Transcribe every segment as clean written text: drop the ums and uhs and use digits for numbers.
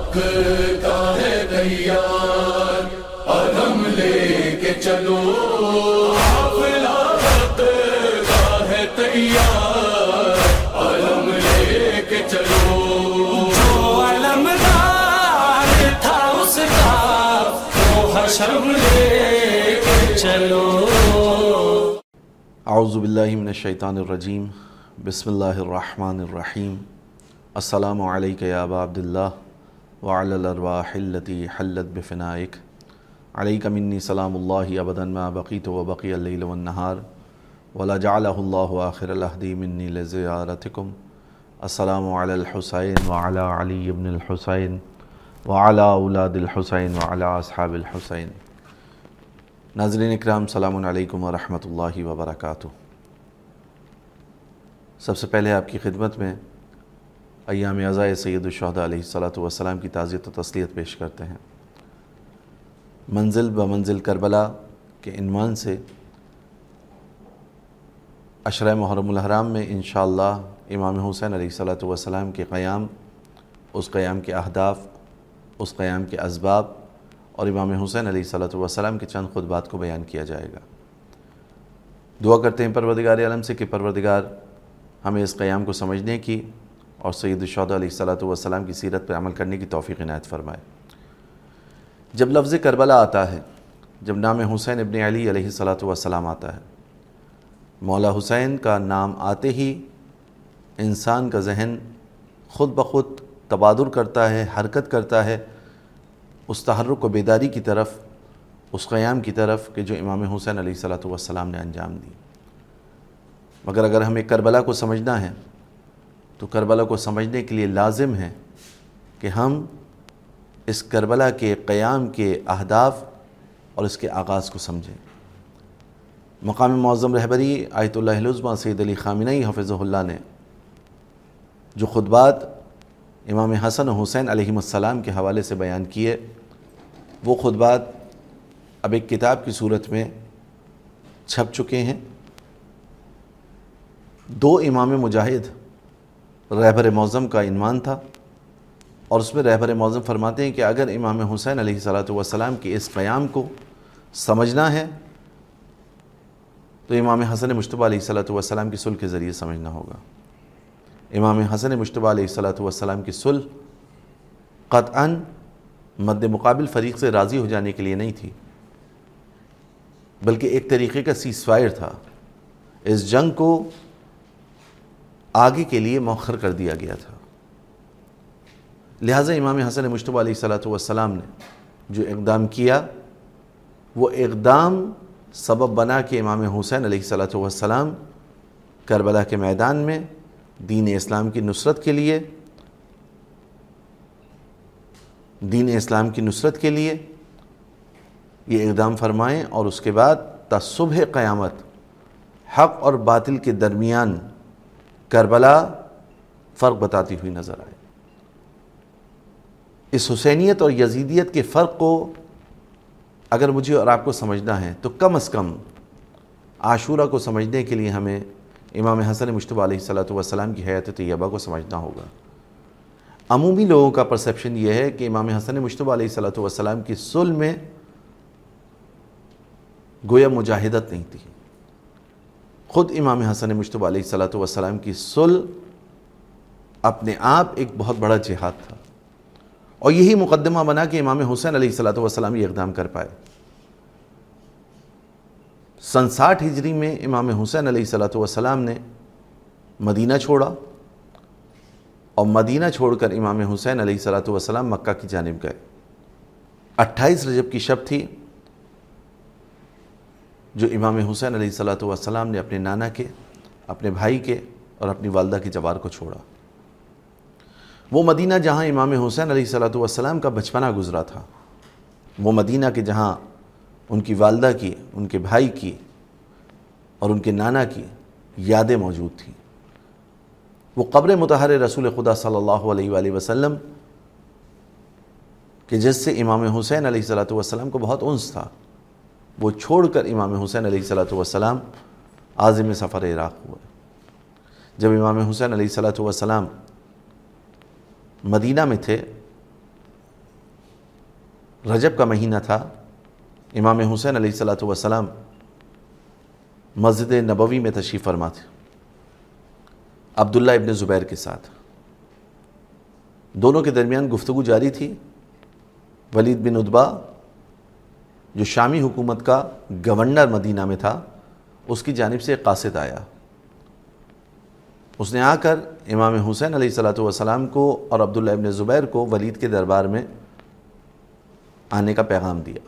حق کا ہے تیار، علم لے کے چلو حافظہ حق کا ہے تیار، علم لے کے چلو۔ جو علمدار تھا اس کا وہ حشر لے کے چلو۔ اعوذ باللہ من الشیطان الرجیم، بسم اللہ الرحمن الرحیم۔ السلام علیک یا ابا عبداللہ وعلی الارواح التي حلت بفنائک، علیک منی سلام اللہ ابدا ما بقیت وبقی اللیل والنہار، ولا جعلہ اللہ آخر العہد منی لزیارتکم۔ السلام علی الحسین وعلی علی بن الحسین وعلی اولاد الحسین وعلی اصحاب الحسین۔ ناظرین اکرام، السلام علیکم ورحمۃ اللہ وبرکاتہ۔ سب سے پہلے آپ کی خدمت میں ایام عزائے سید الشہداء علیہ السلام کی تعزیت و تسلیت پیش کرتے ہیں۔ منزل بمنزل کربلا کے عنوان سے عشرہ محرم الحرام میں انشاءاللہ امام حسین علیہ السلام کے قیام، اس قیام کے اہداف، اس قیام کے اسباب اور امام حسین علیہ السلام کے چند خطبات کو بیان کیا جائے گا۔ دعا کرتے ہیں پروردگار عالم سے کہ پروردگار ہمیں اس قیام کو سمجھنے کی اور سید الشہداء علیہ السلام کی سیرت پر عمل کرنے کی توفیق عنایت فرمائے۔ جب لفظ کربلا آتا ہے، جب نام حسین ابن علی علیہ السلام آتا ہے، مولا حسین کا نام آتے ہی انسان کا ذہن خود بخود تبادر کرتا ہے، حرکت کرتا ہے اس تحرک و بیداری کی طرف، اس قیام کی طرف کہ جو امام حسین علیہ السلام نے انجام دی۔ مگر اگر ہمیں کربلا کو سمجھنا ہے تو کربلا کو سمجھنے کے لیے لازم ہے کہ ہم اس کربلا کے قیام کے اہداف اور اس کے آغاز کو سمجھیں۔ مقام معظم رہبری آیت اللہ العظمیٰ سید علی خامنئی حفظہ اللہ نے جو خطبات امام حسن و حسین علیہم السلام کے حوالے سے بیان کیے، وہ خطبات اب ایک کتاب کی صورت میں چھپ چکے ہیں۔ دو امام مجاہد رہبر معظم کا عنوان تھا، اور اس میں رہبر معظم فرماتے ہیں کہ اگر امام حسین علیہ السلام کے اس قیام کو سمجھنا ہے تو امام حسن مجتبیٰ علیہ السلام کی صلح کے ذریعے سمجھنا ہوگا۔ امام حسن مجتبیٰ علیہ السلام کی صلح قطعاً مد مقابل فریق سے راضی ہو جانے کے لیے نہیں تھی، بلکہ ایک طریقے کا سیز فائر تھا۔ اس جنگ کو آگے کے لیے مؤخر کر دیا گیا تھا، لہٰذا امام حسن مجتبیٰ علیہ السلام نے جو اقدام کیا، وہ اقدام سبب بنا کہ امام حسین علیہ السلام کربلا کے میدان میں دین اسلام کی نصرت کے لیے، یہ اقدام فرمائیں، اور اس کے بعد تا صبح قیامت حق اور باطل کے درمیان کربلا فرق بتاتی ہوئی نظر آئے۔ اس حسینیت اور یزیدیت کے فرق کو اگر مجھے اور آپ کو سمجھنا ہے تو کم از کم عاشورہ کو سمجھنے کے لیے ہمیں امام حسن مجتبیٰ علیہ السلام کی حیات طیبہ کو سمجھنا ہوگا۔ عمومی لوگوں کا پرسیپشن یہ ہے کہ امام حسن مجتبیٰ علیہ السلام کی صلح میں گویا مجاہدت نہیں تھی۔ خود امام حسن مجتبیٰ علیہ السلام کی صلح اپنے آپ ایک بہت بڑا جہاد تھا، اور یہی مقدمہ بنا کہ امام حسین علیہ السلام یہ اقدام کر پائے۔ سن 60 ہجری میں امام حسین علیہ السلام نے مدینہ چھوڑا، اور مدینہ چھوڑ کر امام حسین علیہ السلام مکہ کی جانب گئے۔ 28 رجب کی شب تھی جو امام حسین علیہ السلام نے اپنے نانا کے، اپنے بھائی کے اور اپنی والدہ کے جوار کو چھوڑا۔ وہ مدینہ جہاں امام حسین علیہ السلام کا بچپنا گزرا تھا، وہ مدینہ کے جہاں ان کی والدہ کی، ان کے بھائی کی اور ان کے نانا کی یادیں موجود تھیں، وہ قبر مطہر رسول خدا صلی اللہ علیہ وآلہ وسلم کہ جس سے امام حسین علیہ السلام کو بہت انس تھا، وہ چھوڑ کر امام حسین علیہ السلام عازم سفر عراق ہوئے۔ جب امام حسین علیہ السلام مدینہ میں تھے رجب کا مہینہ تھا، امام حسین علیہ الصلوۃ والسلام مسجد نبوی میں تشریف فرما تھے عبداللہ ابن زبیر کے ساتھ۔ دونوں کے درمیان گفتگو جاری تھی۔ ولید بن عتبہ جو شامی حکومت کا گورنر مدینہ میں تھا، اس کی جانب سے ایک قاصد آیا۔ اس نے آ کر امام حسین علیہ الصلوۃ والسلام کو اور عبداللہ ابن زبیر کو ولید کے دربار میں آنے کا پیغام دیا۔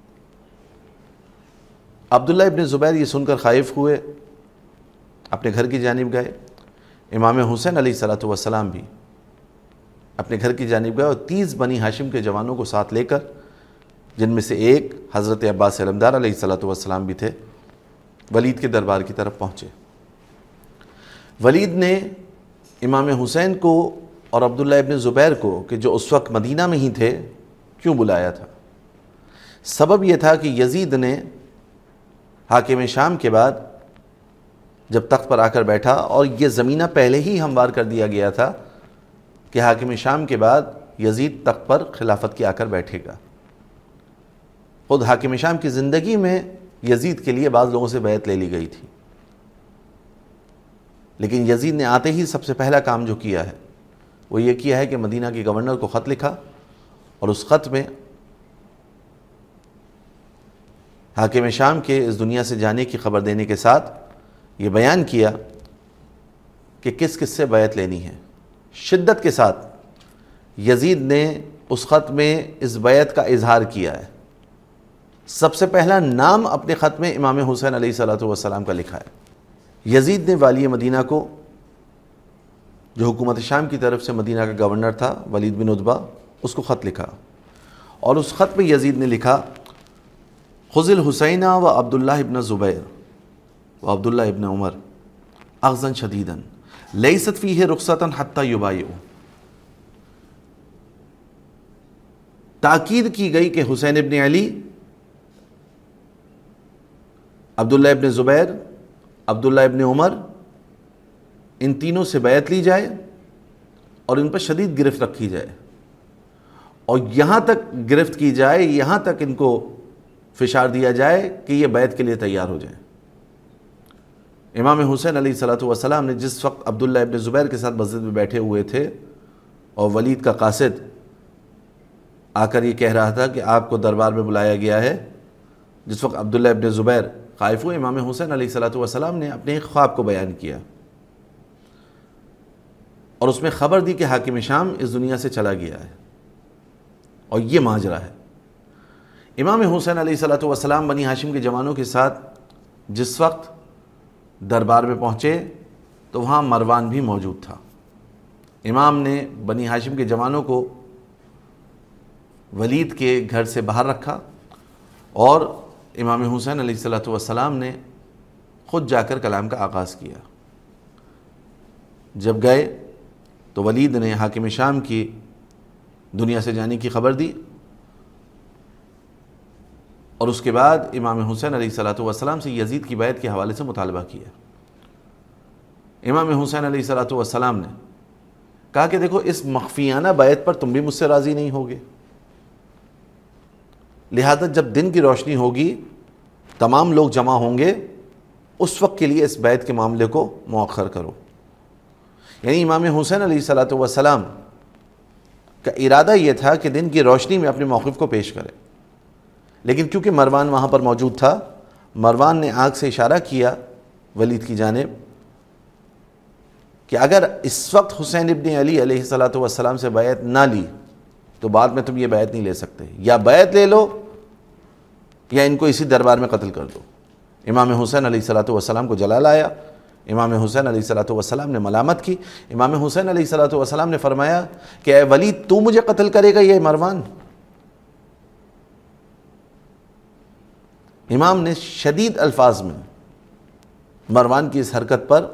عبداللہ ابن زبیر یہ سن کر خائف ہوئے، اپنے گھر کی جانب گئے۔ امام حسین علیہ الصلوۃ والسلام بھی اپنے گھر کی جانب گئے اور 30 بنی ہاشم کے جوانوں کو ساتھ لے کر، جن میں سے ایک حضرت عباس علمدار علیہ الصلوۃ والسلام بھی تھے، ولید کے دربار کی طرف پہنچے۔ ولید نے امام حسین کو اور عبداللہ ابن زبیر کو، کہ جو اس وقت مدینہ میں ہی تھے، کیوں بلایا تھا؟ سبب یہ تھا کہ یزید نے حاکم شام کے بعد جب تخت پر آ کر بیٹھا، اور یہ زمینہ پہلے ہی ہموار کر دیا گیا تھا کہ حاکم شام کے بعد یزید تخت پر خلافت کے آ کر بیٹھے گا۔ خود حاکم شام کی زندگی میں یزید کے لیے بعض لوگوں سے بیعت لے لی گئی تھی، لیکن یزید نے آتے ہی سب سے پہلا کام جو کیا ہے وہ یہ کیا ہے کہ مدینہ کے گورنر کو خط لکھا، اور اس خط میں حاکم شام کے اس دنیا سے جانے کی خبر دینے کے ساتھ یہ بیان کیا کہ کس کس سے بیعت لینی ہے۔ شدت کے ساتھ یزید نے اس خط میں اس بیعت کا اظہار کیا ہے۔ سب سے پہلا نام اپنے خط میں امام حسین علیہ الصلوۃ والسلام کا لکھا ہے۔ یزید نے والی مدینہ کو، جو حکومت شام کی طرف سے مدینہ کا گورنر تھا، ولید بن عتبہ، اس کو خط لکھا، اور اس خط میں یزید نے لکھا: خذ الحسین و عبداللہ ابن زبیر و عبداللہ ابن عمر اخذا شدیدا لیست فیہ رخصتا حتی یبایعوا۔ تاکید کی گئی کہ حسین ابن علی، عبداللہ ابن زبیر، عبداللہ ابن عمر، ان تینوں سے بیعت لی جائے اور ان پر شدید گرفت رکھی جائے، اور یہاں تک گرفت کی جائے، یہاں تک ان کو فشار دیا جائے کہ یہ بیعت کے لیے تیار ہو جائیں۔ امام حسین علیہ الصلوۃ والسلام نے جس وقت عبداللہ ابن زبیر کے ساتھ مسجد میں بیٹھے ہوئے تھے اور ولید کا قاصد آ کر یہ کہہ رہا تھا کہ آپ کو دربار میں بلایا گیا ہے، جس وقت عبداللہ ابن زبیر خائف ہوئے، امام حسین علیہ الصلوۃ والسلام نے اپنے ایک خواب کو بیان کیا اور اس میں خبر دی کہ حاکم شام اس دنیا سے چلا گیا ہے اور یہ ماجرا ہے۔ امام حسین علیہ الصلوۃ والسلام بنی ہاشم کے جوانوں کے ساتھ جس وقت دربار میں پہنچے تو وہاں مروان بھی موجود تھا۔ امام نے بنی ہاشم کے جوانوں کو ولید کے گھر سے باہر رکھا، اور امام حسین علیہ الصلوۃ والسلام نے خود جا کر کلام کا آغاز کیا۔ جب گئے تو ولید نے حاکم شام کی دنیا سے جانے کی خبر دی، اور اس کے بعد امام حسین علیہ الصلوۃ والسلام سے یزید کی بیعت کے حوالے سے مطالبہ کیا۔ امام حسین علیہ الصلوۃ والسلام نے کہا کہ دیکھو، اس مخفیانہ بیعت پر تم بھی مجھ سے راضی نہیں ہوگے، لہذا جب دن کی روشنی ہوگی، تمام لوگ جمع ہوں گے، اس وقت کے لیے اس بیعت کے معاملے کو مؤخر کرو۔ یعنی امام حسین علیہ الصلوۃ والسلام کا ارادہ یہ تھا کہ دن کی روشنی میں اپنے موقف کو پیش کرے، لیکن کیونکہ مروان وہاں پر موجود تھا، مروان نے آنکھ سے اشارہ کیا ولید کی جانب کہ اگر اس وقت حسین ابن علی علیہ الصلوۃ والسلام سے بیعت نہ لی تو بعد میں تم یہ بیعت نہیں لے سکتے، یا بیعت لے لو یا ان کو اسی دربار میں قتل کر دو۔ امام حسین علیہ الصلوۃ والسلام کو جلال آیا، امام حسین علیہ الصلوۃ والسلام نے ملامت کی۔ امام حسین علیہ الصلوۃ والسلام نے فرمایا کہ اے ولید، تو مجھے قتل کرے گا یہ مروان؟ امام نے شدید الفاظ میں مروان کی اس حرکت پر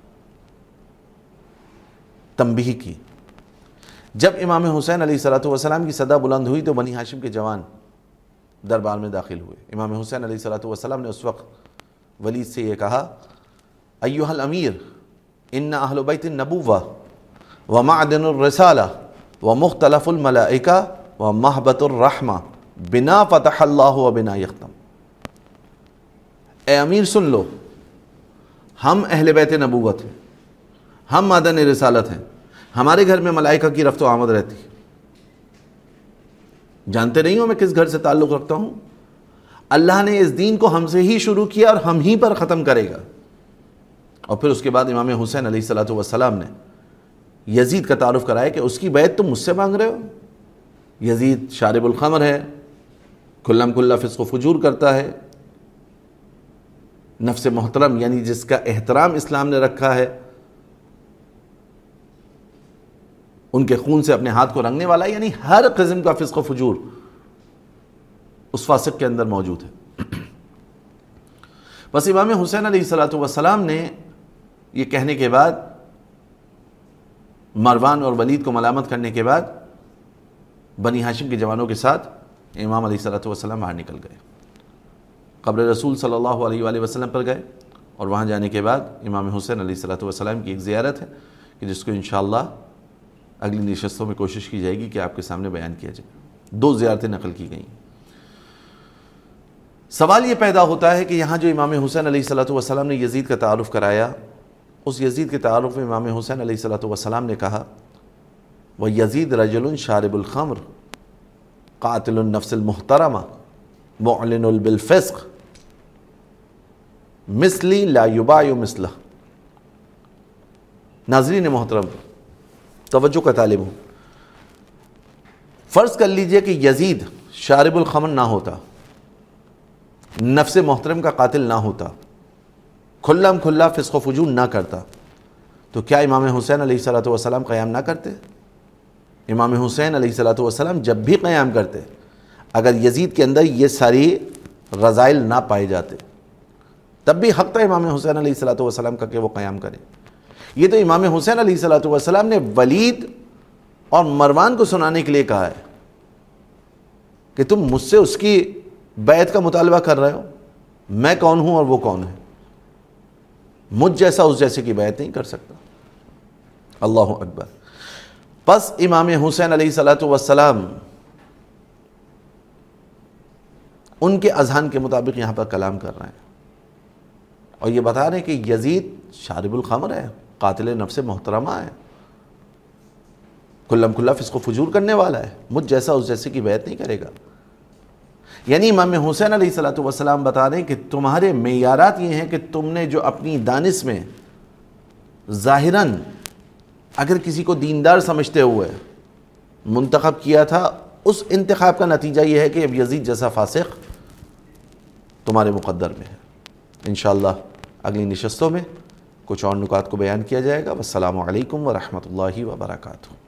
تنبیہ کی۔ جب امام حسین علیہ الصلوۃ والسلام کی صدا بلند ہوئی تو بنی ہاشم کے جوان دربار میں داخل ہوئے۔ امام حسین علیہ الصلوۃ والسلام نے اس وقت ولید سے یہ کہا: ایھا الامیر، ان اہل بیت النبوہ ومعدن الرسالہ ومختلف الملائکہ ومہبۃ الرحمہ بنا فتح اللہ و بنا یختم۔ اے امیر سن لو، ہم اہل بیت نبوت ہیں، ہم مادن رسالت ہیں، ہمارے گھر میں ملائکہ کی رفت و آمد رہتی ہے۔ جانتے نہیں ہو میں کس گھر سے تعلق رکھتا ہوں؟ اللہ نے اس دین کو ہم سے ہی شروع کیا اور ہم ہی پر ختم کرے گا۔ اور پھر اس کے بعد امام حسین علیہ السلام نے یزید کا تعارف کرایا کہ اس کی بیعت تم مجھ سے مانگ رہے ہو؟ یزید شارب الخمر ہے، کھلم کھلا فسق و فجور کرتا ہے، نفس محترم یعنی جس کا احترام اسلام نے رکھا ہے، ان کے خون سے اپنے ہاتھ کو رنگنے والا، یعنی ہر قسم کا فسق و فجور اس فاسق کے اندر موجود ہے۔ بس امام حسین علیہ السلام نے یہ کہنے کے بعد، مروان اور ولید کو ملامت کرنے کے بعد، بنی ہاشم کے جوانوں کے ساتھ امام علیہ السلام باہر نکل گئے، قبر رسول صلی اللہ علیہ وآلہ وسلم پر گئے، اور وہاں جانے کے بعد امام حسین علیہ السلام کی ایک زیارت ہے کہ جس کو انشاءاللہ اگلی نشستوں میں کوشش کی جائے گی کہ آپ کے سامنے بیان کیا جائے۔ 2 زیارتیں نقل کی گئیں۔ سوال یہ پیدا ہوتا ہے کہ یہاں جو امام حسین علیہ السلام نے یزید کا تعارف کرایا، اس یزید کے تعارف میں امام حسین علیہ السلام نے کہا وَيَزِيد رَجُلٌ شَارِبُ الْخَمْرِ قَاتِلُ النَّفْسِ الْمُحْتَرَمَةِ مُعْلِنُ بِالْفِسْقِ مِثْلِي لَا يُبَاعُ مِثْلَهُ۔ ناظرین محترم، توجہ کا طالب ہوں، فرض کر لیجئے کہ یزید شارب الخمر نہ ہوتا، نفس محترم کا قاتل نہ ہوتا، کھلم کھلا فسق و فجور نہ کرتا، تو کیا امام حسین علیہ السلام قیام نہ کرتے؟ امام حسین علیہ السلام جب بھی قیام کرتے، اگر یزید کے اندر یہ ساری رذائل نہ پائے جاتے، تب بھی حق تھا امام حسین علیہ السلام کا کہ وہ قیام کرے۔ یہ تو امام حسین علیہ السلام نے ولید اور مروان کو سنانے کے لیے کہا ہے کہ تم مجھ سے اس کی بیعت کا مطالبہ کر رہے ہو، میں کون ہوں اور وہ کون ہے، مجھ جیسا اس جیسے کی بیعت نہیں کر سکتا۔ اللہ اکبر۔ پس امام حسین علیہ السلام ان کے اذہان کے مطابق یہاں پر کلام کر رہے ہیں اور یہ بتا رہے ہیں کہ یزید شارب الخمر ہے، قاتل نفس محترمہ ہے، کھلم کھلا فسق و فجور کرنے والا ہے، مجھ جیسا اس جیسے کی بیعت نہیں کرے گا۔ یعنی امام حسین علیہ السلام بتا رہے ہیں کہ تمہارے معیارات یہ ہیں کہ تم نے جو اپنی دانش میں ظاہراً اگر کسی کو دیندار سمجھتے ہوئے منتخب کیا تھا، اس انتخاب کا نتیجہ یہ ہے کہ اب یزید جیسا فاسق تمہارے مقدر میں ہے۔ انشاءاللہ اگلی نشستوں میں کچھ اور نکات کو بیان کیا جائے گا۔ والسلام علیکم ورحمۃ اللہ وبرکاتہ۔